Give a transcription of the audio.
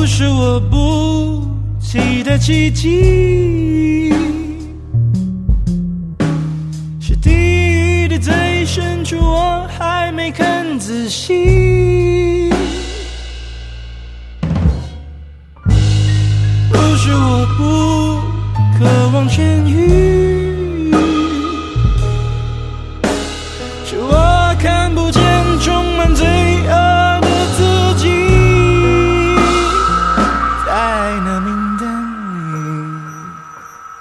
是我不期待奇迹，是地狱的最深处，我还没看仔细。不是我不渴望痊愈，